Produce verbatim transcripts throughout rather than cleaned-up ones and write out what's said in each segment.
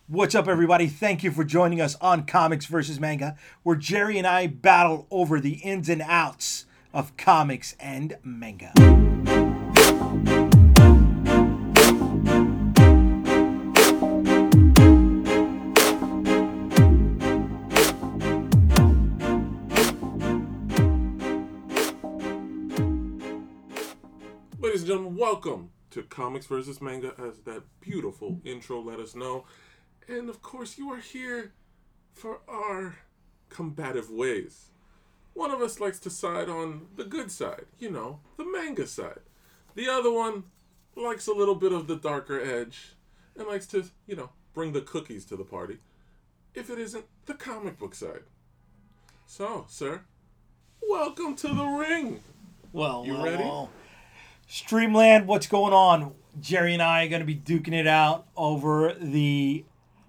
What's up, everybody? Thank you for joining us on Comics versus Manga, where Jerry and I battle over the ins and outs of comics and manga. Ladies and gentlemen, welcome to Comics versus Manga, as that beautiful intro let us know. And of course, you are here for our combative ways. One of us likes to side on the good side, you know, the manga side. The other one likes a little bit of the darker edge and likes to, you know, bring the cookies to the party, if it isn't the comic book side. So, sir, welcome to the ring. Well, You well, ready? well. Streamland, what's going on? Jerry and I are going to be duking it out over the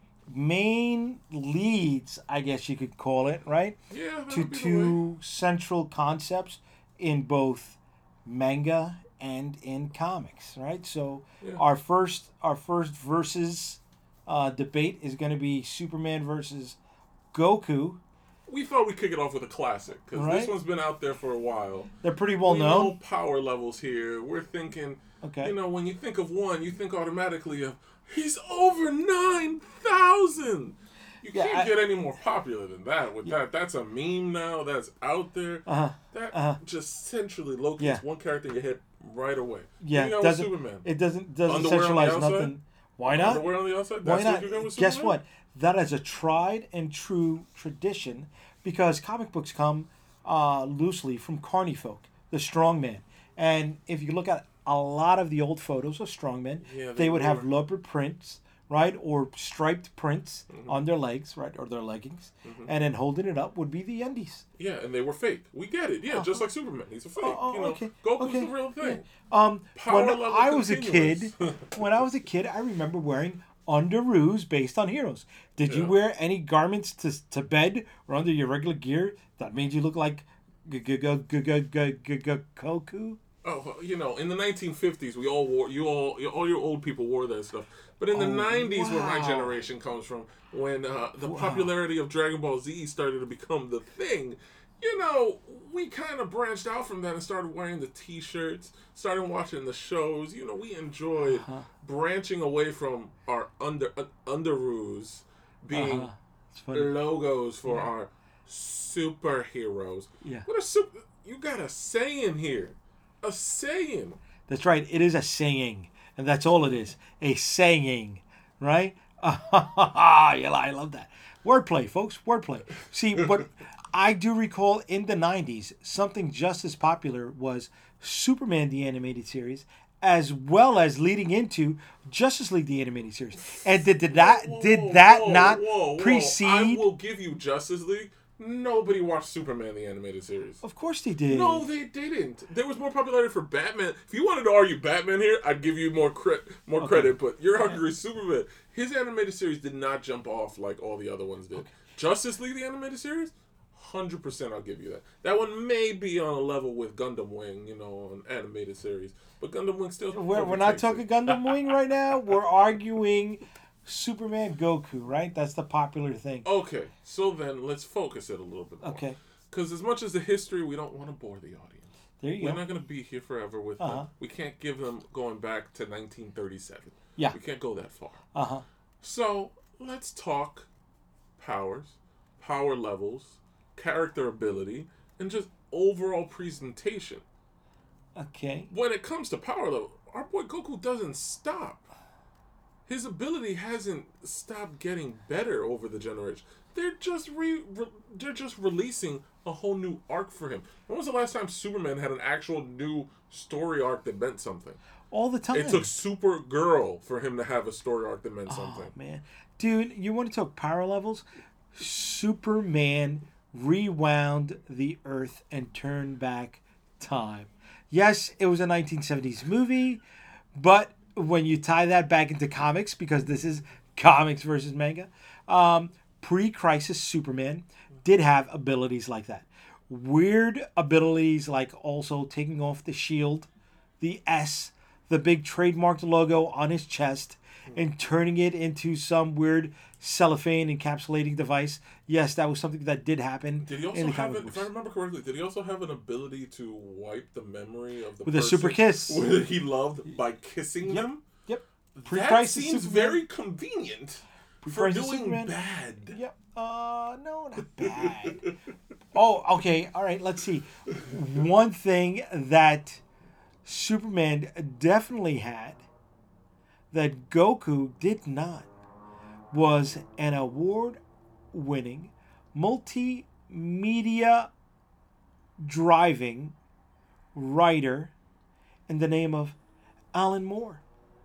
main leads, I guess you could call it, right? Yeah, that To would be the way. two central concepts in both manga and in comics, right? So Yeah. our first our first versus uh, debate is going to be Superman versus Goku. We thought we'd kick it off with a classic, because Right. this one's been out there for a while. They're pretty well we known. know power levels here. We're thinking, Okay. you know, when you think of one, you think automatically of, he's over nine thousand. You Yeah, can't I- get any more popular than that. With that, that's a meme now. That's out there. Uh-huh. That uh-huh. just centrally locates Yeah. one character in your head right away. Yeah, What do you got with doesn't Superman? it doesn't doesn't Underwear on the centralize outside? nothing. Why not? Underwear on the outside? Why That's not? what you're going with Guess Superman? what? That is a tried and true tradition because comic books come uh, loosely from Carney folk, the strongman. And if you look at a lot of the old photos of strongmen, Yeah, they, they would have were. leopard prints, right, or striped prints Mm-hmm. on their legs, right, or their leggings, and then holding it up would be the undies. Yeah, and they were fake. We get it. Yeah, just like Superman. He's a fake. Oh, oh, you know, okay, Goku's okay, the real thing. Um, Power when level I was a kid, continuous. when I was a kid, I remember wearing underoos based on heroes. Did you Yeah. wear any garments to to bed or under your regular gear that made you look like g- g- g- g- g- g- g- g- Goku? Oh, well, you know, in the nineteen fifties, we all wore, you all, you- all your old people wore that stuff. But in the Oh, nineties, where my wow. generation comes from, when uh, the popularity of Dragon Ball Z started to become the thing, you know, we kind of branched out from that and started wearing the T-shirts, started watching the shows. You know, we enjoyed Uh-huh. branching away from our under uh, underoos being Uh-huh. It's funny. logos for our superheroes. Yeah. What a super... You got a saying here. A saying. That's right. It is a saying, and that's all it is. A saying, right? Yeah, I love that. Wordplay, folks. Wordplay. See, but I do recall in the nineties, something just as popular was Superman, the animated series, as well as leading into Justice League, the animated series. And did, did that Whoa, did that whoa, not whoa, whoa. precede? I will give you Justice League. Nobody watched Superman the animated series. Of course they did. No, they didn't. There was more popularity for Batman. If you wanted to argue Batman here, I'd give you more cre- more Okay. credit. But you're arguing Superman. His animated series did not jump off like all the other ones did. Justice League the animated series, hundred percent. I'll give you that. That one may be on a level with Gundam Wing, you know, an animated series. But Gundam Wing still. We're, we're not overtakes talking it. Gundam Wing right now. We're arguing Superman Goku, right? That's the popular thing. Okay, so then let's focus it a little bit more. Okay, Because as much as the history, we don't want to bore the audience. there you We're go. not going to be here forever with Uh-huh. them. We can't give them going back to nineteen thirty-seven. Yeah. We can't go that far. Uh huh. So let's talk powers, power levels, character ability, and just overall presentation. Okay. When it comes to power level, our boy Goku doesn't stop. His ability hasn't stopped getting better over the generation. They're just re, re they're just releasing a whole new arc for him. When was the last time Superman had an actual new story arc that meant something? All the time. It took Supergirl for him to have a story arc that meant Oh something. man, dude, you want to talk power levels? Superman rewound the Earth and turned back time. Yes, it was a nineteen seventies movie, but when you tie that back into comics, because this is comics versus manga, um, pre-crisis Superman did have abilities like that. Weird abilities like also taking off the shield, the S, the big trademarked logo on his chest, and turning it into some weird cellophane encapsulating device. Yes, that was something that did happen. Did he also in the have, comic it, books. if I remember correctly, did he also have an ability to wipe the memory of the With a person super kiss? who he loved by kissing Yep. them? Yep. That Pre-Crisis seems Superman. very convenient for Pre-Crisis doing Superman. bad. Yep. Uh, no, not bad. Oh, okay. All right. Let's see. One thing that Superman definitely had that Goku did not was an award-winning, multimedia driving writer in the name of Alan Moore.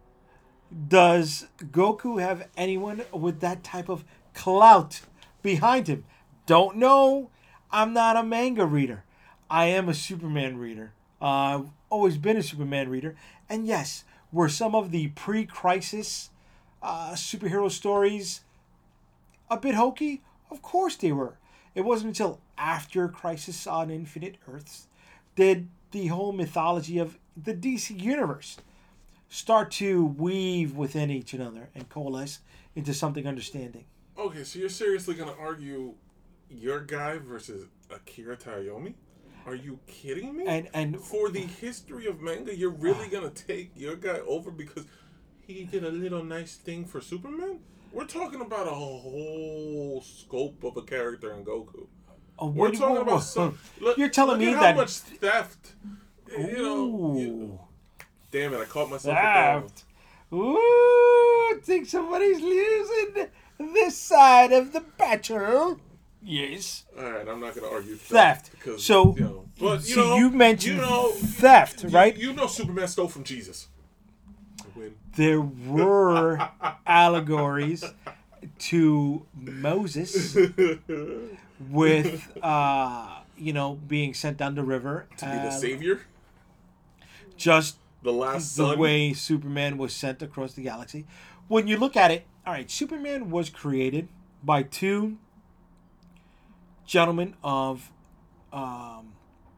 Does Goku have anyone with that type of clout behind him? Don't know. I'm not a manga reader. I am a Superman reader. Uh, I've always been a Superman reader. And yes, were some of the pre-crisis uh, superhero stories a bit hokey? Of course they were. It wasn't until after Crisis on Infinite Earths did the whole mythology of the D C Universe start to weave within each another and coalesce into something understanding. Okay, so you're seriously going to argue your guy versus Akira Tayomi? Are you kidding me? And and For the history of manga, you're really going to take your guy over because he did a little nice thing for Superman? We're talking about a whole scope of a character in Goku. oh, We're what, talking what- about what- some. Look, You're telling look me at that- how much theft. You know. You, Ooh. damn it! I caught myself. with that one. Theft. Ooh, I think somebody's losing this side of the battle. Yes. All right, I'm not going to argue Theft. because So, you know, but you so know, you mentioned you know, theft, you- right? You, know, Superman stole from Jesus. I win. There were allegories to Moses with, uh, you know, being sent down the river. To be the uh, savior, Just the last the son. way Superman was sent across the galaxy. When you look at it, all right, Superman was created by two gentlemen of, um,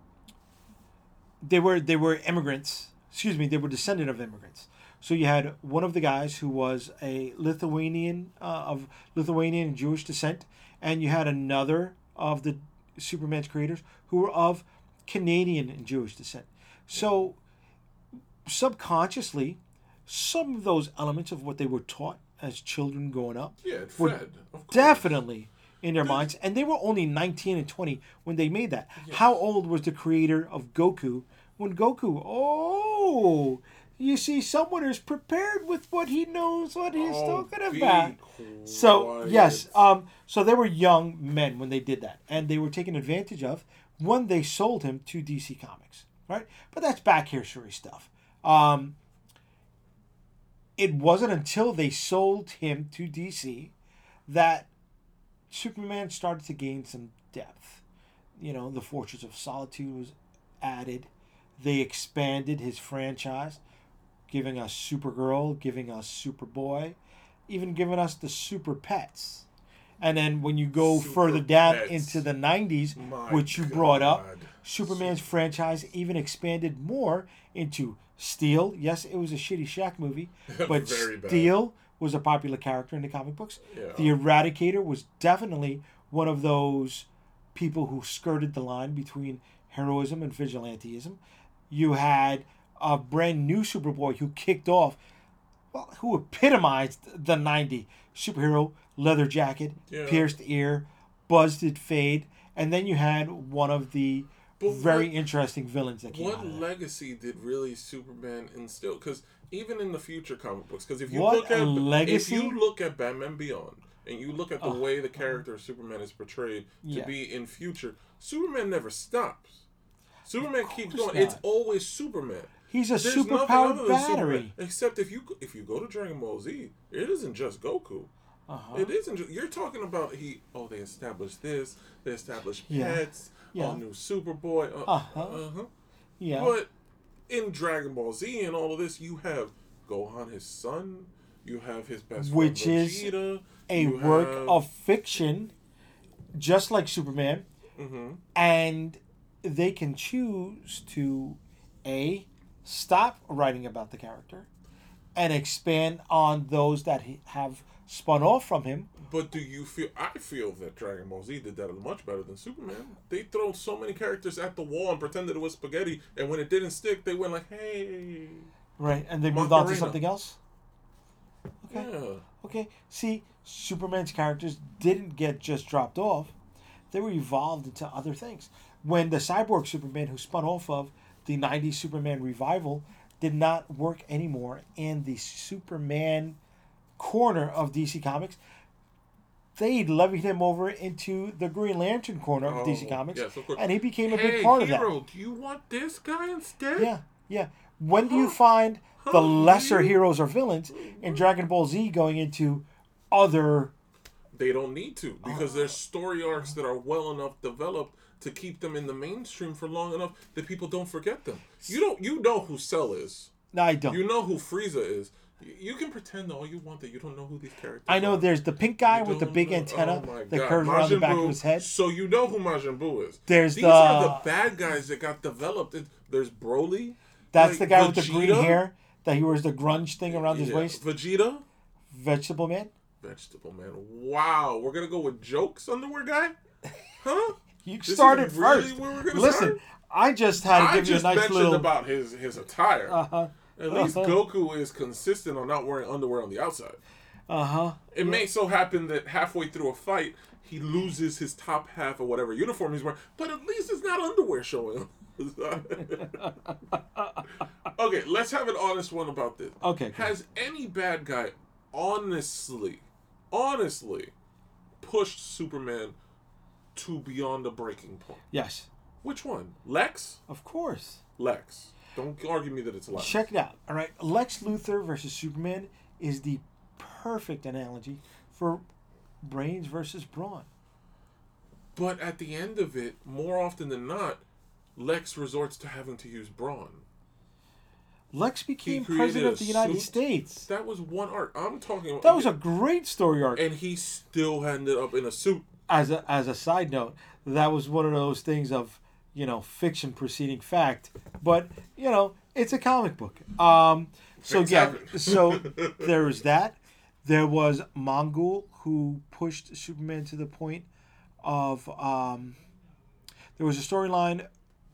they were they were immigrants. Excuse me, they were descendant of immigrants. So you had one of the guys who was a Lithuanian uh, of Lithuanian and Jewish descent, and you had another of the Superman's creators who were of Canadian and Jewish descent. So subconsciously, some of those elements of what they were taught as children growing up Yeah, it were fed. Of course. definitely in their minds, and they were only nineteen and twenty when they made that. How old was the creator of Goku when Goku? Oh, you see, someone is prepared with what he knows, what he's Oh, talking be about. So quiet. yes, um, so they were young men when they did that, and they were taken advantage of when they sold him to D C Comics, right? But that's back history stuff. Um, it wasn't until they sold him to D C that Superman started to gain some depth. You know, the Fortress of Solitude was added. They expanded his franchise, giving us Supergirl, giving us Superboy, even giving us the Super Pets. And then when you go Super further down Pets. into the nineties, My which you brought up, God. Superman's franchise even expanded more into Steel. Yes, it was a shitty Shaq movie, but Very bad. Steel was a popular character in the comic books. Yeah. The Eradicator was definitely one of those people who skirted the line between heroism and vigilantism. You had a brand new Superboy who kicked off, well, who epitomized the ninety superhero, leather jacket, Yeah. pierced ear, buzzed fade, and then you had one of the But very what- interesting villains that came What out of that. legacy did really Superman instill? Because even in the future comic books, because if you What look at legacy? if you look at Batman Beyond and you look at the Uh, way the character of Superman is portrayed to Yeah. be in future, Superman never stops. Superman keeps course going. It's not. always Superman. He's a There's nothing superpowered other than battery. Superman. Except if you if you go to Dragon Ball Z, it isn't just Goku. Uh-huh. It isn't. Just, you're talking about he. Oh, they established this. They established Yeah. pets. Yeah. Oh, new Superboy. Uh Uh-huh. Uh-huh. Yeah. But in Dragon Ball Z and all of this, you have Gohan, his son. You have his best friend Which is Vegeta. a you work have- of fiction, just like Superman, Mhm. and they can choose to A, stop writing about the character, and expand on those that he, have spun off from him. But do you feel? I feel that Dragon Ball Z did that much better than Superman. They throw so many characters at the wall and pretended it was spaghetti, and when it didn't stick, they went like, "Hey." Right, and they moved on to Macarena. something else. Okay. Yeah. Okay. See, Superman's characters didn't get just dropped off; they were evolved into other things. When the Cyborg Superman, who spun off of the nineties Superman revival, did not work anymore, and the Superman corner of D C Comics, they levied him over into the Green Lantern corner of Oh, D C Comics, yes, of course. and he became a Hey, big part hero, of do you want this guy instead? that. Yeah, yeah. When do you Huh? find the Huh, lesser really? heroes or villains in Dragon Ball Z going into other? They don't need to because Oh. there's story arcs that are well enough developed to keep them in the mainstream for long enough that people don't forget them. You don't. You know who Cell is. No, I don't. You know who Frieza is. You- You can pretend all you want that you don't know who these characters I know are. there's the pink guy You with the don't big know- antenna oh my that God. curves around the Majin back Buu, of his head. So you know who Majin Buu is. There's These the- are the bad guys that got developed. It- There's Broly. That's like the guy with the green Vegeta. hair that he wears the grunge thing around his Yeah, waist. Vegeta. Vegetable Man. Vegetable Man. Wow. We're going to go with Jokes Underwear Guy? Huh? You This is started really first. where we're gonna Listen, start? I just had to I give you a just nice mentioned little. about his, his attire. Uh huh. At least uh-huh. Goku is consistent on not wearing underwear on the outside. Uh huh. It may so happen that halfway through a fight, he loses his top half of whatever uniform he's wearing, but at least it's not underwear showing. Okay, let's have an honest one about this. Okay. Cool. Has any bad guy honestly, honestly pushed Superman to beyond the breaking point? Yes, Which one? Lex? of course. Lex. Don't argue me that it's Lex. Check it out. All right, Lex Luthor versus Superman is the perfect analogy for brains versus brawn. But at the end of it, more often than not, Lex resorts to having to use brawn. Lex became created president a of the United suit? States. That was one arc. I'm talking. That was a great story arc. And he still ended up in a suit. As a as a side note, that was one of those things of, you know, fiction preceding fact. But, you know, it's a comic book. Um, so Things yeah, happen. so there was that. There was Mongul, who pushed Superman to the point of um, there was a storyline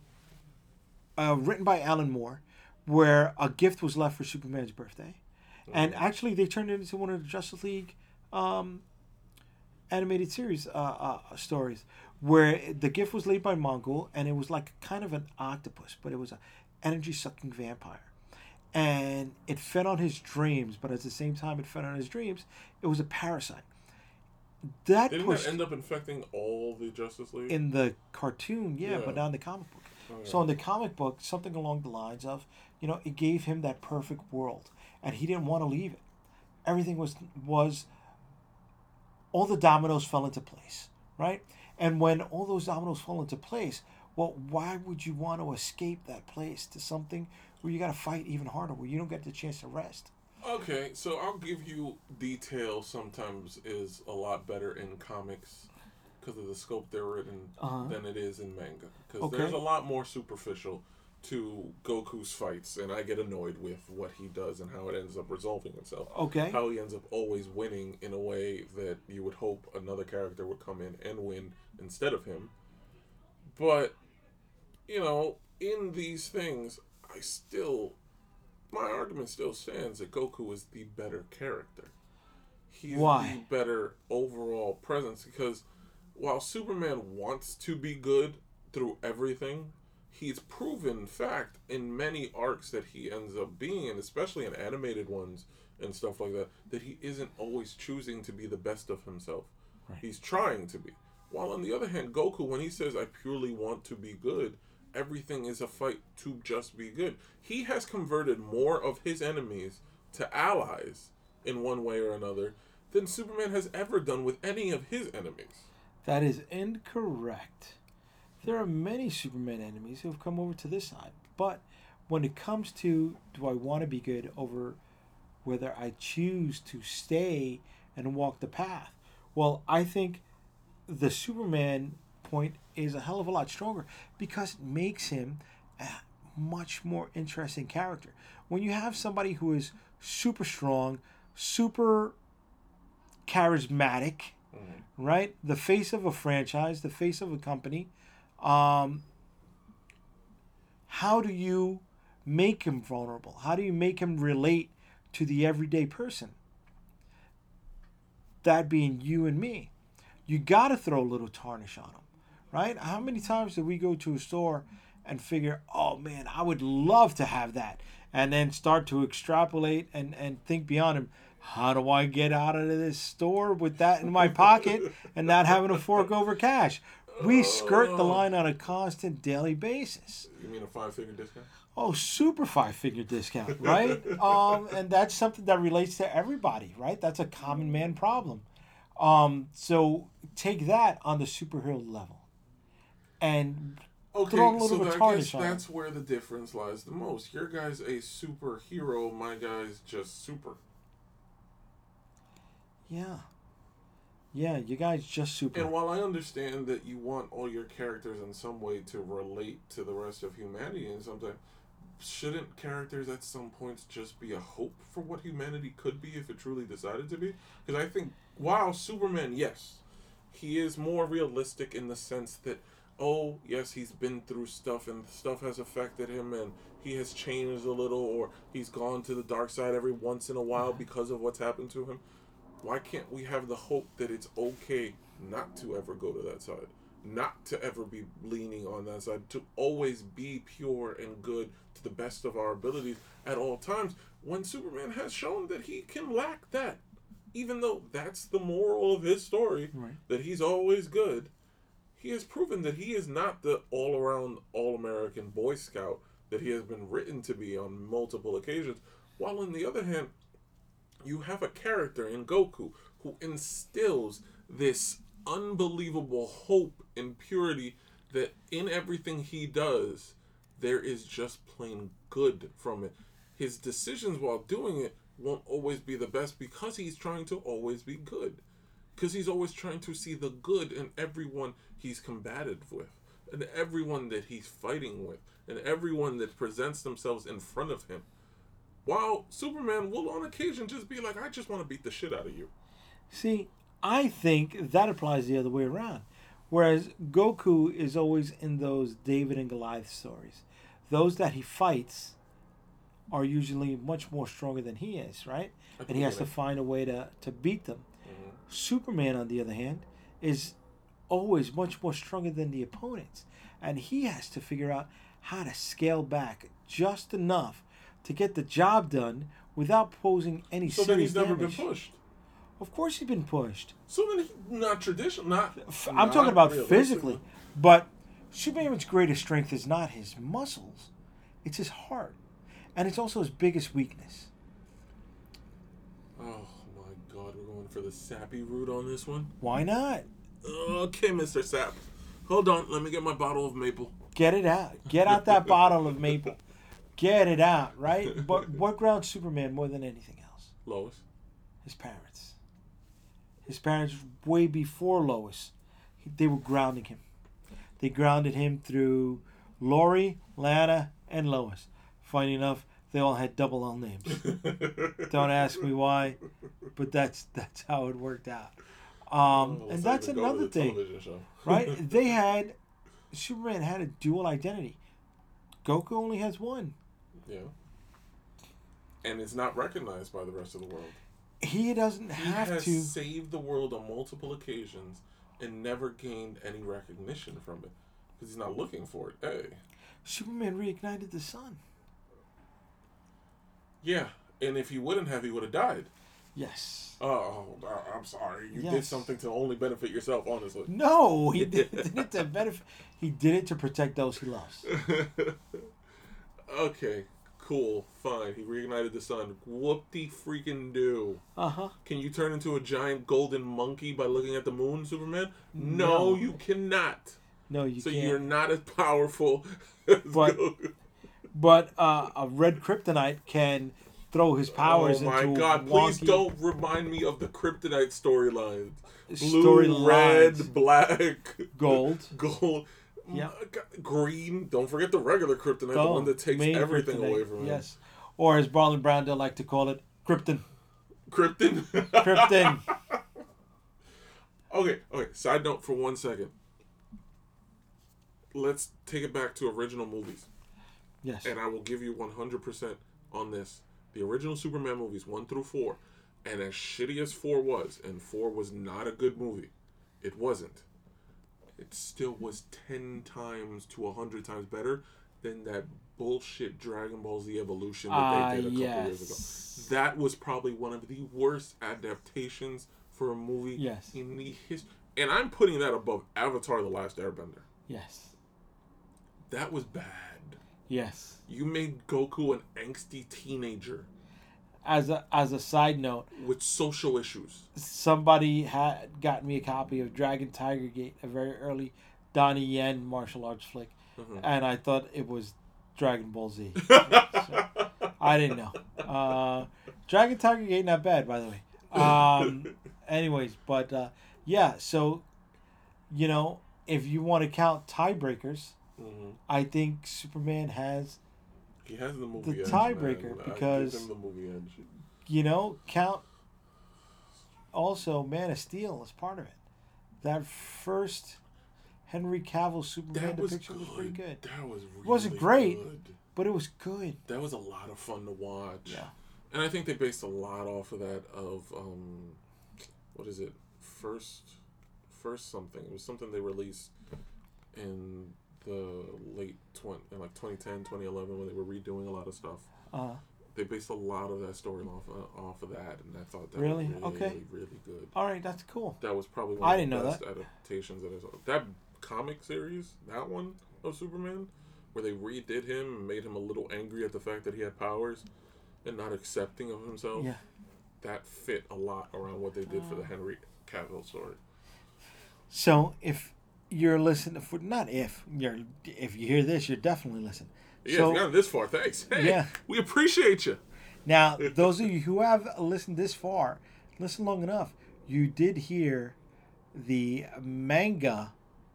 uh, written by Alan Moore where a gift was left for Superman's birthday. And actually they turned it into one of the Justice League um, animated series uh, uh, stories where the gift was laid by Mongul, and it was like kind of an octopus, but it was a energy sucking vampire, and it fed on his dreams, but at the same time it fed on his dreams, it was a parasite that Didn't pushed that end up infecting all the Justice League? in the cartoon, yeah, Yeah. but not in the comic book. Oh, yeah. So in the comic book, something along the lines of, you know, it gave him that perfect world, and he didn't want to leave it. Everything was was all the dominoes fell into place, right? And when all those dominoes fall into place, well, why would you want to escape that place to something where you got to fight even harder, where you don't get the chance to rest? Okay, so I'll give you detail sometimes is a lot better in comics because of the scope they're written Uh-huh. than it is in manga. Because Okay. there's a lot more superficial to Goku's fights, and I get annoyed with what he does and how it ends up resolving itself. Okay. How he ends up always winning in a way that you would hope another character would come in and win instead of him. But, you know, in these things, I still... My argument still stands that Goku is the better character. He's Why? the better overall presence because while Superman wants to be good through everything, he's proven fact in many arcs that he ends up being in, especially in animated ones and stuff like that, that he isn't always choosing to be the best of himself. Right. He's trying to be. While on the other hand, Goku, when he says, I purely want to be good, everything is a fight to just be good. He has converted more of his enemies to allies in one way or another than Superman has ever done with any of his enemies. That is incorrect. There are many Superman enemies who have come over to this side. But when it comes to do I want to be good over whether I choose to stay and walk the path, well, I think the Superman point is a hell of a lot stronger because it makes him a much more interesting character. When you have somebody who is super strong, super charismatic, Mm-hmm. right? The face of a franchise, the face of a company. Um, how do you make him vulnerable? How do you make him relate to the everyday person? That being you and me. You got to throw a little tarnish on him, right? How many times did we go to a store and figure, oh man, I would love to have that, and then start to extrapolate and, and think beyond him. How do I get out of this store with that in my pocket and not having to fork over cash? We skirt the line on a constant daily basis. You mean a five-figure discount? Oh, super five-figure discount, right? um, and that's something that relates to everybody, right? That's a common man problem. Um, so take that on the superhero level, and Okay, throw a little so bit of I guess tarnish on that's it. where the difference lies the most. Your guy's a superhero, my guy's just super. Yeah, yeah, you guys just super. And while I understand that you want all your characters in some way to relate to the rest of humanity and sometimes, shouldn't characters at some points just be a hope for what humanity could be if it truly decided to be? Because I think, wow, Superman, yes, he is more realistic in the sense that, oh, yes, he's been through stuff and stuff has affected him and he has changed a little or he's gone to the dark side every once in a while because of what's happened to him. Why can't we have the hope that it's okay not to ever go to that side? Not to ever be leaning on that side, to always be pure and good to the best of our abilities at all times, when Superman has shown that he can lack that. Even though that's the moral of his story, Right. that he's always good, he has proven that he is not the all-around, all-American Boy Scout that he has been written to be on multiple occasions. While on the other hand, you have a character in Goku who instills this unbelievable hope and purity that in everything he does, there is just plain good from it. His decisions while doing it won't always be the best because he's trying to always be good. Because he's always trying to see the good in everyone he's combated with, and everyone that he's fighting with, and everyone that presents themselves in front of him. While Superman will on occasion just be like, I just want to beat the shit out of you. See, I think that applies the other way around. Whereas Goku is always in those David and Goliath stories. Those that he fights are usually much more stronger than he is, right? And he has to find a way to, to beat them. Mm-hmm. Superman, on the other hand, is always much more stronger than the opponents. And he has to figure out how to scale back just enough to get the job done without posing any So then serious he's never damage. been pushed. Of course he's been pushed. So then he, not traditional, not. F- I'm not talking about realistically. physically. But Superman's greatest strength is not his muscles. It's his heart. And it's also his biggest weakness. Oh my God, we're going for the sappy route on this one. Why not? Okay, Mister Sap. Hold on, let me get my bottle of maple. Get it out. Get out that bottle of maple. Get it out, right? But what grounds Superman more than anything else? Lois. His parents. His parents, way before Lois, they were grounding him. They grounded him through Lori, Lana, and Lois. Funny enough, they all had double L names. Don't ask me why, but that's that's how it worked out. Um, Oh, and it's that's like the go to another the thing, television show. right? They had Superman had a dual identity. Goku only has one. Yeah. And it's not recognized by the rest of the world. He doesn't He have has to. saved the world on multiple occasions and never gained any recognition from it because he's not looking for it. Hey. Superman reignited the sun. Yeah, and if he wouldn't have, he would have died. Yes. Oh, I- I'm sorry. You did Yes. something to only benefit yourself, honestly. No, he did, did it to benefit. He did it to protect those he loves. Okay, cool, fine. He reignited the sun. Whoop-de freaking do. Uh huh. Can you turn into a giant golden monkey by looking at the moon, Superman? No, No. you cannot. No, you so can't. you're not as powerful as But- Goku. But uh, a red kryptonite can throw his powers Oh my into God! Please wonky don't remind me of the kryptonite storyline. Blue, storylines. red, black, Gold. gold, Yeah. m- green. Don't forget the regular kryptonite, the one that takes Main everything kryptonite, away from him. Yes. Or as Marlon Brando like to call it, Krypton. Krypton. Krypton. Okay, okay. Side note for one second. Let's take it back to original movies. Yes. And I will give you one hundred percent on this. The original Superman movies, one through four, and as shitty as four was, and four was not a good movie, it wasn't. It still was ten times to one hundred times better than that bullshit Dragon Ball Z Evolution that uh, they did a couple yes. years ago. That was probably one of the worst adaptations for a movie yes. in the history. And I'm putting that above Avatar: The Last Airbender. Yes. That was bad. Yes. You made Goku an angsty teenager. As a as a side note, with social issues. Somebody had gotten me a copy of Dragon Tiger Gate, a very early Donnie Yen martial arts flick, mm-hmm. and I thought it was Dragon Ball Z. So, I didn't know. Uh, Dragon Tiger Gate, not bad, by the way. Um, anyways, but uh, yeah, so you know, if you want to count tiebreakers, mm-hmm. I think Superman has. He has the movie the edge, tiebreaker man. because I give him the movie edge. You know, count also Man of Steel as part of it. That first Henry Cavill Superman was depiction good. was pretty good. That was really it wasn't great, good. but it was good. That was a lot of fun to watch. Yeah. And I think they based a lot off of that of um what is it? First first something. It was something they released in the late twenty, in like twenty ten, twenty eleven, when they were redoing a lot of stuff. Uh-huh. They based a lot of that story off uh, off of that, and I thought that really? was really, okay. really, really good. All right, that's cool. That was probably one I of didn't the know best that. adaptations that I saw. That comic series, that one of Superman, where they redid him and made him a little angry at the fact that he had powers and not accepting of himself. Yeah. That fit a lot around what they did uh, for the Henry Cavill story. So if you're listening for not if you're if you hear this, you're definitely listening. Yeah, so, if you got this far, thanks. Hey, yeah, we appreciate you. Now, those of you who have listened this far, listen long enough. You did hear the manga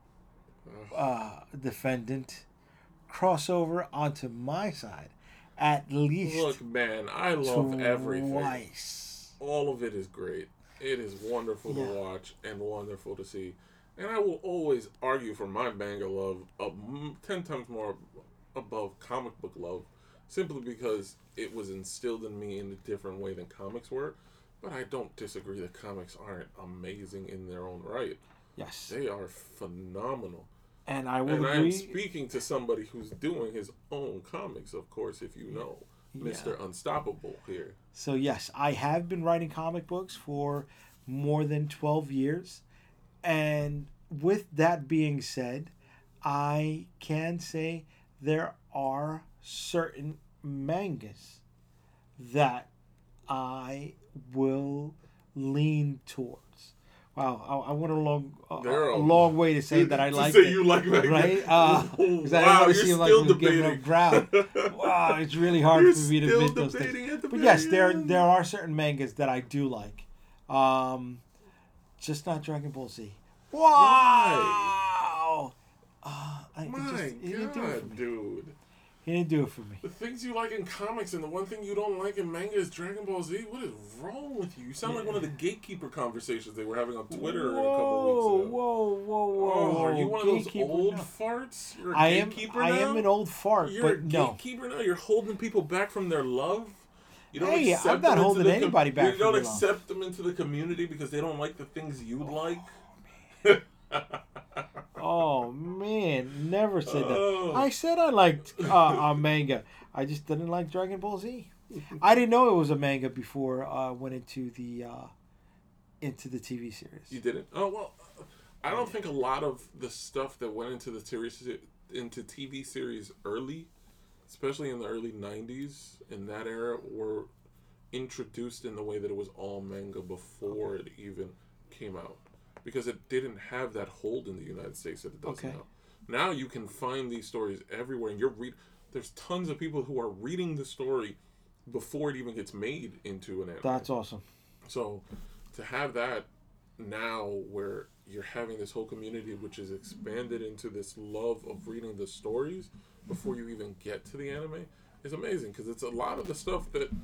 uh, defendant cross over onto my side. At least, look, man, I love twice. everything. All of it is great. It is wonderful yeah. to watch and wonderful to see. And I will always argue for my manga love of ten times more above comic book love, simply because it was instilled in me in a different way than comics were. But I don't disagree that comics aren't amazing in their own right. Yes. They are phenomenal. And I will and agree. I'm speaking to somebody who's doing his own comics, of course, if you know. Yeah. Mister Unstoppable here. So, yes, I have been writing comic books for more than twelve years. And with that being said, I can say there are certain mangas that I will lean towards. Wow, I, I went a long, uh, a, a long way to say that I to like say it, you like manga. right? Uh, oh, wow, you're still like debating. Ground. Wow, it's really hard you're for me to admit those things. But yes, there end. there are certain mangas that I do like, um, just not Dragon Ball Z. Wow! Uh, I, My it just, it didn't do it for me. Dude. He didn't do it for me. The things you like in comics and the one thing you don't like in manga is Dragon Ball Z. What is wrong with you? You sound yeah. like one of the gatekeeper conversations they were having on Twitter whoa, a couple weeks ago. Whoa, whoa, whoa, oh, are you one of those old no. farts? You're a I am, gatekeeper I now? am an old fart, You're but a no. gatekeeper now? You're holding people back from their love? You don't hey, accept I'm not them holding the anybody com- back You don't from their accept love. them into the community because they don't like the things you oh, like? Man. Oh man, never said oh. that. I said I liked uh, a manga. I just didn't like Dragon Ball Z. I didn't know it was a manga before I uh, went into the uh, into the T V series. You didn't? Oh well, I don't think a lot of the stuff that went into the series into T V series early, especially in the early nineties, in that era, were introduced in the way that it was all manga before okay. it even came out. Because it didn't have that hold in the United States that it does okay. now. Now you can find these stories everywhere, and you're read. There's tons of people who are reading the story before it even gets made into an anime. That's awesome. So to have that now, where you're having this whole community which is expanded into this love of reading the stories before you even get to the anime, is amazing. Because it's a lot of the stuff that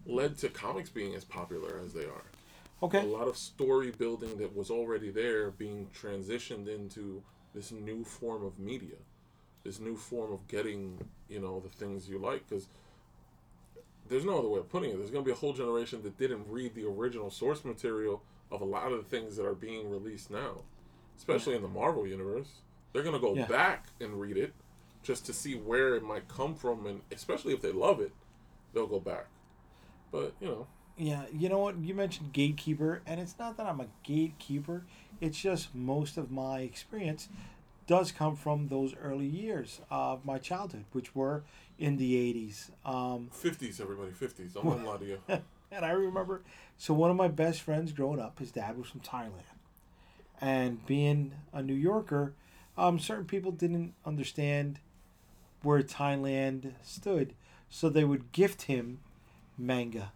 led to comics being as popular as they are. Okay. A lot of story building that was already there being transitioned into this new form of media, this new form of getting, you know, the things you like. Because there's no other way of putting it. There's going to be a whole generation that didn't read the original source material of a lot of the things that are being released now, especially in the Marvel universe. They're going to go Yeah. back and read it just to see where it might come from, and especially if they love it, they'll go back. But, you know. Yeah, you know what? You mentioned gatekeeper, and it's not that I'm a gatekeeper. It's just most of my experience does come from those early years of my childhood, which were in the eighties. Um, fifties, everybody, fifties. I won't lie to you. and I remember, so one of my best friends growing up, his dad was from Thailand. And being a New Yorker, um, certain people didn't understand where Thailand stood. So they would gift him manga.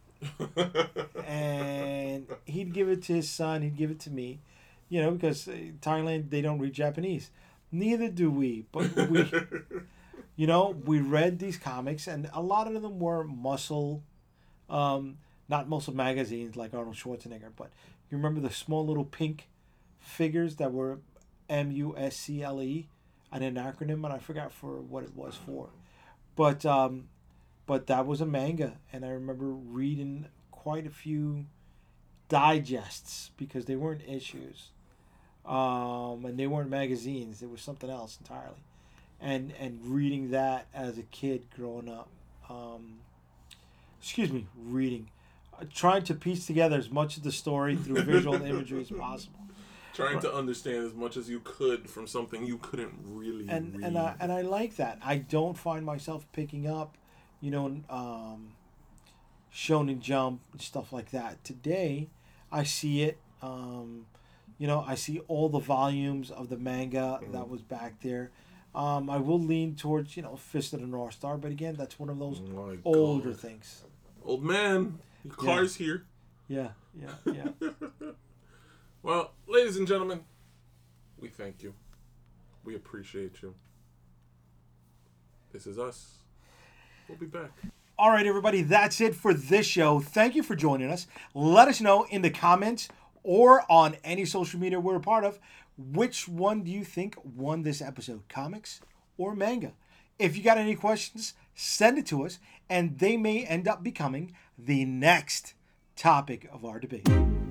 And he'd give it to his son, he'd give it to me. You know, because Thailand, they don't read Japanese. Neither do we. But we, you know, we read these comics, and a lot of them were muscle, um, not muscle magazines like Arnold Schwarzenegger, but you remember the small little pink figures that were M U S C L E, and an acronym, and I forgot for what it was for. But um, but that was a manga, and I remember reading quite a few digests because they weren't issues, um, and they weren't magazines. It was something else entirely, and and reading that as a kid growing up. Um, excuse me, reading, uh, trying to piece together as much of the story through visual imagery as possible. Trying to understand as much as you could from something you couldn't really and read. and I and I like that. I don't find myself picking up, you know, um, Shonen Jump and stuff like that. Today, I see it. Um, you know, I see all the volumes of the manga mm-hmm. that was back there. Um, I will lean towards, you know, Fist of the North Star, but again, that's one of those My older God. things. Old man, your car's yeah. here. Yeah, yeah, yeah. Well, ladies and gentlemen, we thank you. We appreciate you. This is us. We'll be back. All right, everybody, that's it for this show. Thank you for joining us. Let us know in the comments or on any social media we're a part of, which one do you think won this episode, comics or manga? If you got any questions, send it to us, and they may end up becoming the next topic of our debate.